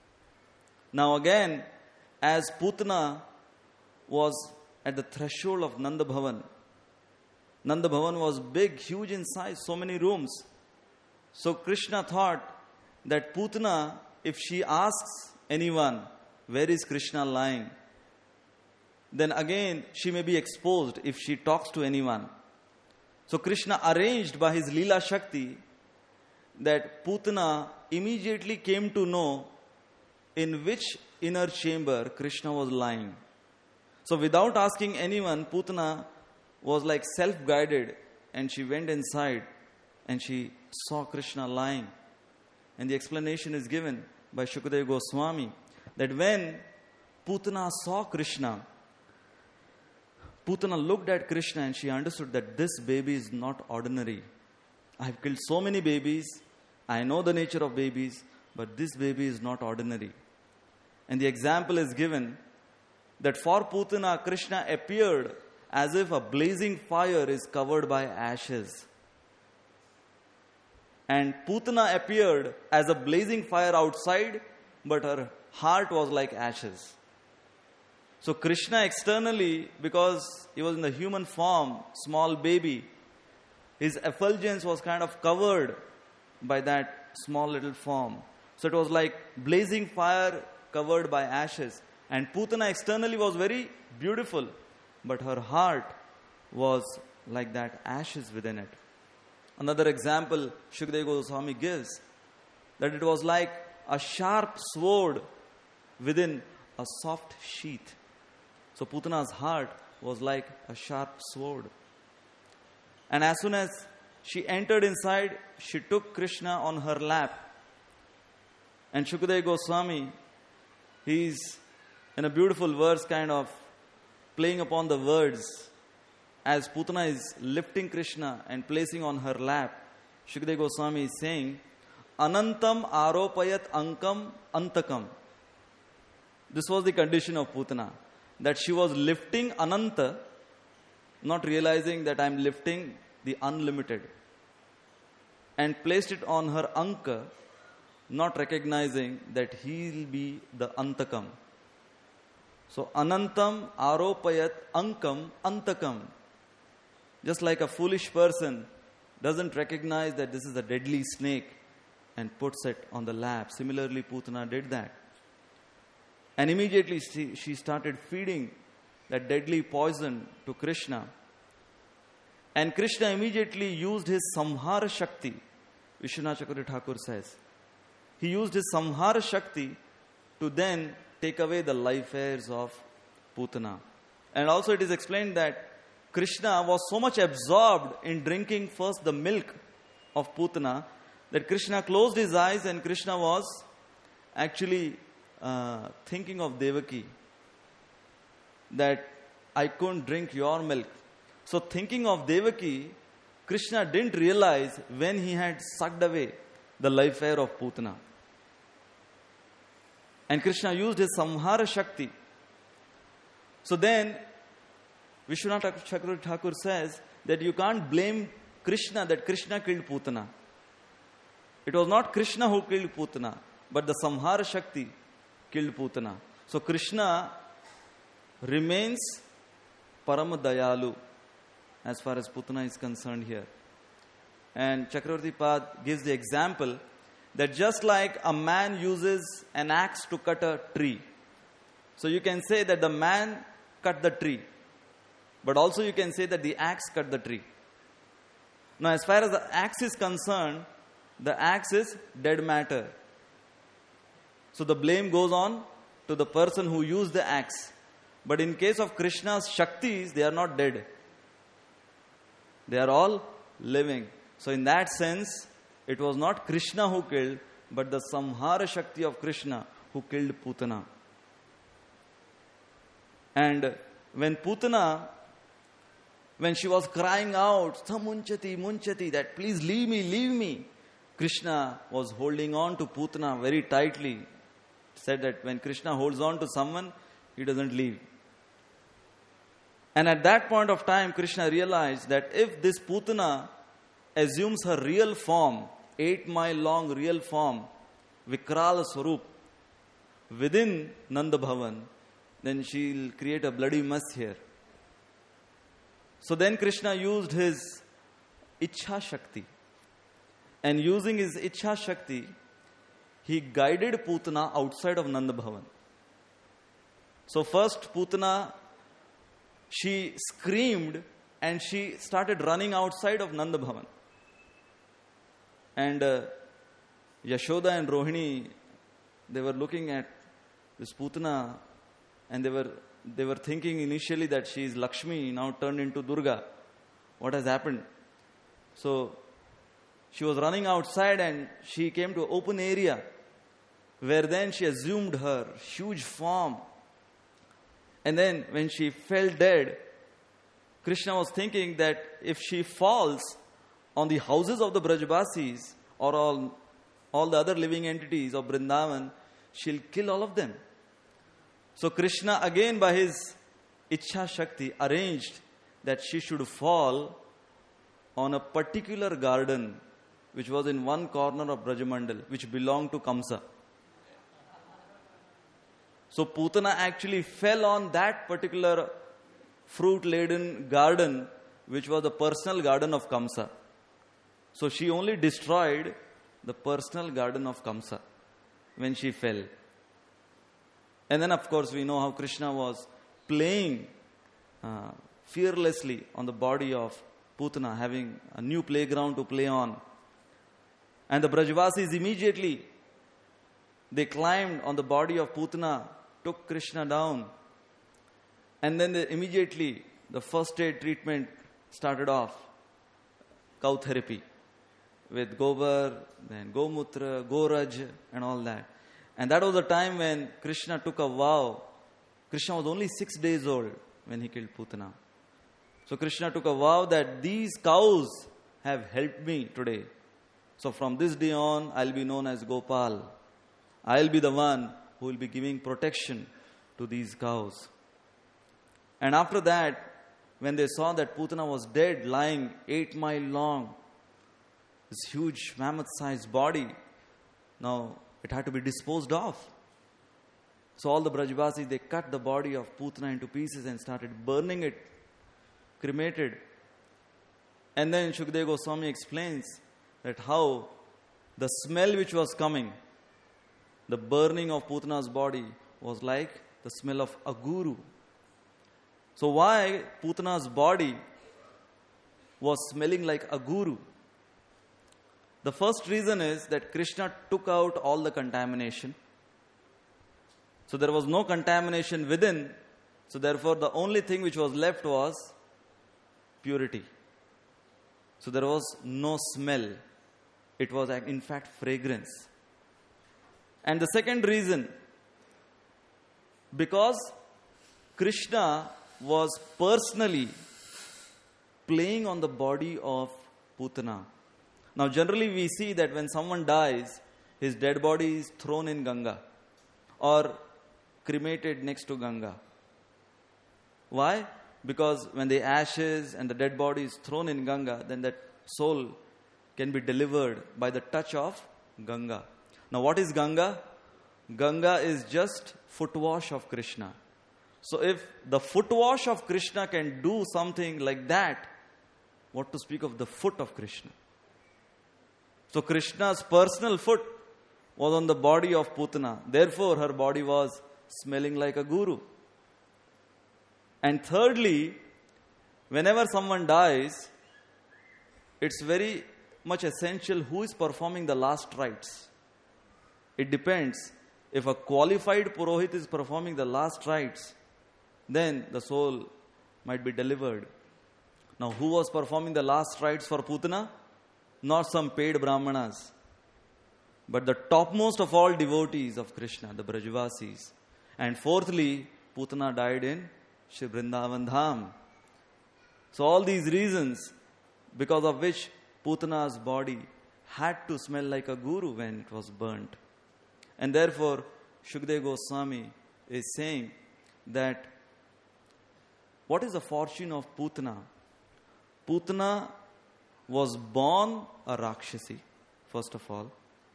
Now again, as Putana was at the threshold of Nanda Bhavan. Nanda Bhavan was big, huge in size, so many rooms. So Krishna thought that Putana, if she asks anyone, where is Krishna lying? Then again, she may be exposed if she talks to anyone. So Krishna arranged by his Leela Shakti that Putana immediately came to know in which inner chamber Krishna was lying. So without asking anyone, Putana was like self-guided and she went inside and she saw Krishna lying. And the explanation is given by Shukadeva Goswami that when Putana saw Krishna, Putana looked at Krishna and she understood that this baby is not ordinary. I have killed so many babies. I know the nature of babies, but this baby is not ordinary. And the example is given that for Putana, Krishna appeared as if a blazing fire is covered by ashes. And Putana appeared as a blazing fire outside, but her heart was like ashes. So Krishna externally, because he was in the human form, small baby, his effulgence was kind of covered by that small little form. So it was like blazing fire covered by ashes. And Putana externally was very beautiful. but her heart was like that ashes within it. Another example Shukadeva Goswami gives, that it was like a sharp sword within a soft sheath. So Putana's heart was like a sharp sword. And as soon as she entered inside, she took Krishna on her lap. And Shukadeva Goswami, he's in a beautiful verse kind of playing upon the words. As Putana is lifting Krishna and placing on her lap, Shukadeva Goswami is saying, Anantam aropayat ankam antakam. This was the condition of Putana, that she was lifting Ananta, not realizing that I am lifting the unlimited, and placed it on her Anka, not recognizing that he will be the Antakam. So Anantam aropayat ankam antakam. Just like a foolish person doesn't recognize that this is a deadly snake and puts it on the lap. Similarly, Putana did that. And immediately she started feeding that deadly poison to Krishna. And Krishna immediately used his Samhara Shakti. Vishwanath Chakravarti Thakur says, he used his Samhara Shakti to then take away the life airs of Putana. And also it is explained that Krishna was so much absorbed in drinking first the milk of Putana that Krishna closed his eyes and Krishna was actually thinking of Devaki, that I couldn't drink your milk. So thinking of Devaki, Krishna didn't realize when he had sucked away the life air of Putana. And Krishna used his Samhara Shakti. So then Vishwanath Chakravarti Thakur says that you can't blame Krishna that Krishna killed Putana. It was not Krishna who killed Putana, but the Samhara Shakti killed Putana. So Krishna remains Parama Dayalu as far as Putana is concerned here. And Chakravarti Pad gives the example that just like a man uses an axe to cut a tree, so you can say that the man cut the tree, but also you can say that the axe cut the tree. Now as far as the axe is concerned, the axe is dead matter. So the blame goes on to the person who used the axe. But in case of Krishna's Shaktis, they are not dead. They are all living. So in that sense, it was not Krishna who killed, but the Samhara Shakti of Krishna who killed Putana. And when Putana, when she was crying out, Samunchati, Munchati, that please leave me, Krishna was holding on to Putana very tightly. Said that when Krishna holds on to someone, he doesn't leave. And at that point of time, Krishna realized that if this Putana assumes her real form, 8-mile long real form, Vikrala Swarup, within Nanda Bhavan, then she'll create a bloody mess here. So then Krishna used his Ichha Shakti. And using his Ichha Shakti, he guided Putana outside of Nanda Bhavan. So first Putana, she screamed and she started running outside of Nanda Bhavan. And Yashoda and Rohini, they were looking at this Putana and they were thinking initially that she is Lakshmi, now turned into Durga. What has happened? So she was running outside and she came to an open area where then she assumed her huge form. And then when she fell dead, Krishna was thinking that if she falls on the houses of the Brajbasis or all the other living entities of Vrindavan, she'll kill all of them. So Krishna again by his Ichha Shakti arranged that she should fall on a particular garden which was in one corner of Brajamandal, which belonged to Kamsa. So Putana actually fell on that particular fruit-laden garden, which was the personal garden of Kamsa. So she only destroyed the personal garden of Kamsa when she fell. And then of course we know how Krishna was playing fearlessly on the body of Putana, having a new playground to play on. And the Brajvasis immediately, they climbed on the body of Putana, took Krishna down, and then immediately the first aid treatment started off, cow therapy, with Gobar, then Gomutra, Goraj, and all that. And that was the time when Krishna took a vow. Krishna was only 6 days old when he killed Putana. So Krishna took a vow that these cows have helped me today. So from this day on, I'll be known as Gopal. I'll be the one who will be giving protection to these cows. And after that, when they saw that Putana was dead, lying 8 miles long, this huge mammoth-sized body, now it had to be disposed of. So all the Brajvasis, they cut the body of Putana into pieces and started burning it, cremated. And then Shukadeva Goswami explains that how the smell which was coming, the burning of Putana's body, was like the smell of aguru. So why Putana's body was smelling like aguru? The first reason is that Krishna took out all the contamination. So there was no contamination within. So therefore the only thing which was left was purity. So there was no smell. It was in fact fragrance. And the second reason, because Krishna was personally playing on the body of Putana. Now generally we see that when someone dies, his dead body is thrown in Ganga or cremated next to Ganga. Why? Because when the ashes and the dead body is thrown in Ganga, then that soul can be delivered by the touch of Ganga. Now what is Ganga? Ganga is just foot wash of Krishna. So if the foot wash of Krishna can do something like that, what to speak of the foot of Krishna? So Krishna's personal foot was on the body of Putana. Therefore her body was smelling like a guru. And thirdly, whenever someone dies, it's very much essential who is performing the last rites. It depends. If a qualified Purohit is performing the last rites, then the soul might be delivered. Now who was performing the last rites for Putana? Not some paid Brahmanas, but the topmost of all devotees of Krishna, the Brajvasis. And fourthly, Putana died in Shri Vrindavan Dham. So all these reasons, because of which Putana's body had to smell like a guru when it was burnt. And therefore, Shukadeva Goswami is saying that what is the fortune of Putana? Putana was born a Rakshasi, first of all.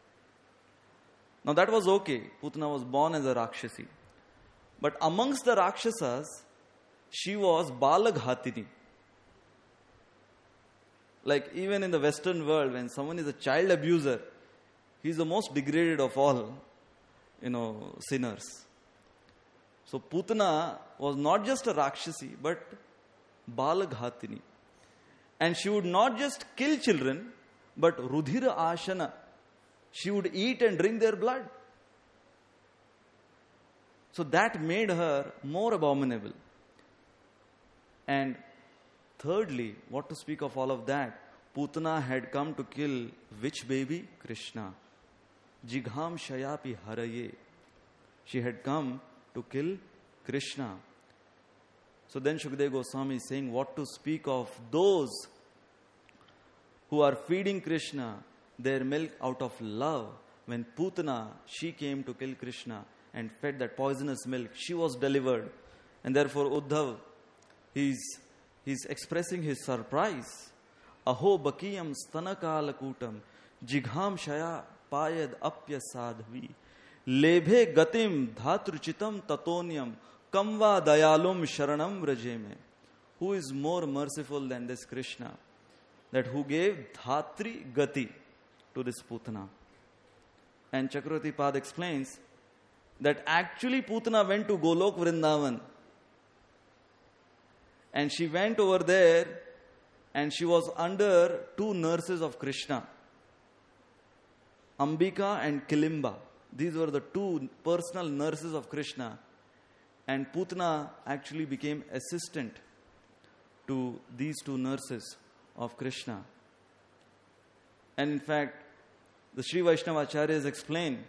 Now that was okay. Putana was born as a Rakshasi. But amongst the Rakshasas, she was Balaghatini. Like even in the Western world, when someone is a child abuser, he is the most degraded of all, sinners. So Putana was not just a Rakshasi, but Balaghatini. And she would not just kill children, but Rudhira Ashana. She would eat and drink their blood. So that made her more abominable. And thirdly, what to speak of all of that? Putana had come to kill which baby? Krishna. Jigham Shayapi Haraye. She had come to kill Krishna. So then Shukadeva Goswami is saying what to speak of those who are feeding Krishna their milk out of love. When Putana, she came to kill Krishna and fed that poisonous milk, she was delivered. And therefore Uddhav, he's expressing his surprise. Aho bakiyam stanakalakutam jigham shaya payad apya sadhavi lebhe gatim dhatruchitam tatonyam kamva dayalum sharanam vrajeme. Who is more merciful than this Krishna, that who gave dhatri gati to this Putana? And Chakravarti Pad explains that actually Putana went to Golok Vrindavan And she went over there and she was under two nurses of Krishna, Ambika and Kilimba. These were the two personal nurses of Krishna. And Putana actually became assistant to these two nurses of Krishna. And in fact, the Sri Vaishnava Acharyas explain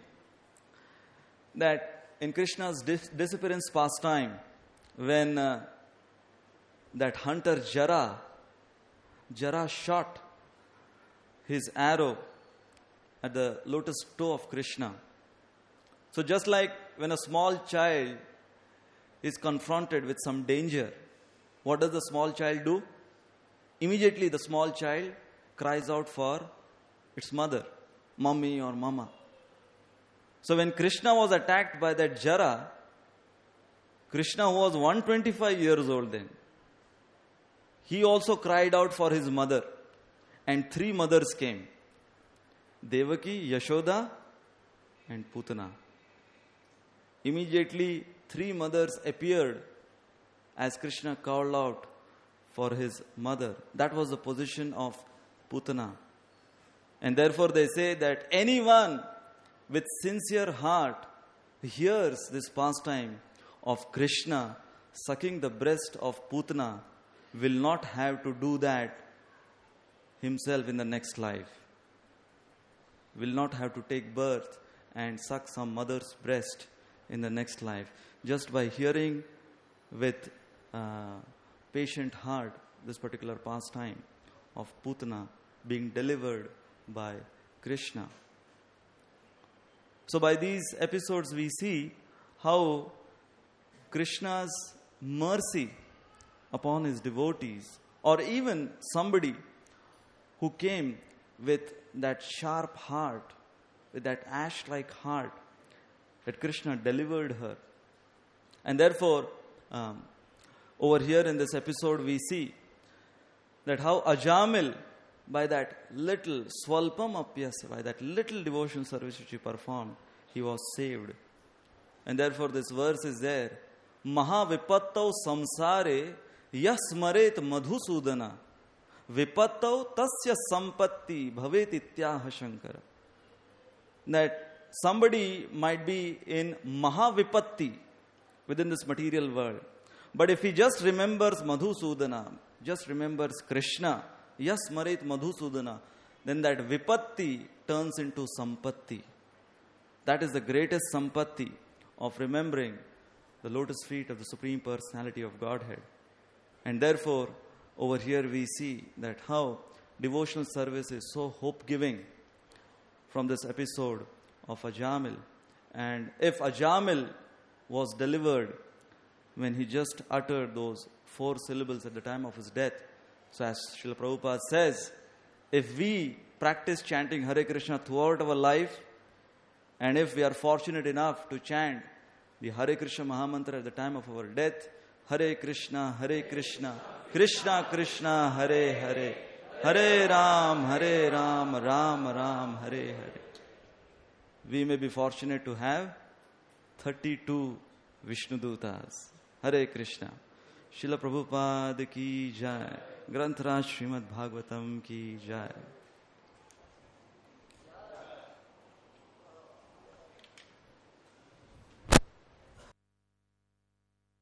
that in Krishna's disappearance pastime, when that hunter Jara shot his arrow at the lotus toe of Krishna. So just like when a small child is confronted with some danger, what does the small child do? Immediately the small child cries out for its mother, mommy or mama. So when Krishna was attacked by that Jara, Krishna, who was 125 years old then, he also cried out for his mother. And three mothers came: Devaki, Yashoda and Putana. Immediately, three mothers appeared as Krishna called out for his mother. That was the position of Putana. And therefore they say that anyone with sincere heart hears this pastime of Krishna sucking the breast of Putana will not have to do that himself in the next life. Will not have to take birth and suck some mother's breast in the next life. Just by hearing with patient heart this particular pastime of Putana being delivered by Krishna. So by these episodes we see how Krishna's mercy upon his devotees, or even somebody who came with that sharp heart, with that ash-like heart, that Krishna delivered her. And therefore, over here in this episode we see that how Ajamil, by that little swalpam apyasya, by that little devotional service which he performed, he was saved. And therefore this verse is there: Maha vipattau samsare yasmaret madhusudana vipattau tasya sampatti bhavet ityaha shankara. That somebody might be in mahavipatti within this material world, but if he just remembers Madhusudana, just remembers Krishna, yasmaret madhusudana, then that vipatti turns into sampatti. That is the greatest sampatti of remembering the lotus feet of the Supreme Personality of Godhead. And therefore, over here we see that how devotional service is so hope-giving from this episode of Ajamil. And if Ajamil was delivered when he just uttered those 4 syllables at the time of his death, so as Srila Prabhupada says, if we practice chanting Hare Krishna throughout our life, and if we are fortunate enough to chant the Hare Krishna Mahamantra at the time of our death, Hare Krishna, Krishna Krishna, Hare Hare, Hare Ram, Ram Ram, Hare Hare. We may be fortunate to have 32 Vishnudutas. Hare Krishna. Srila Prabhupada ki jai. Granth Raj Srimad Bhagavatam ki jai.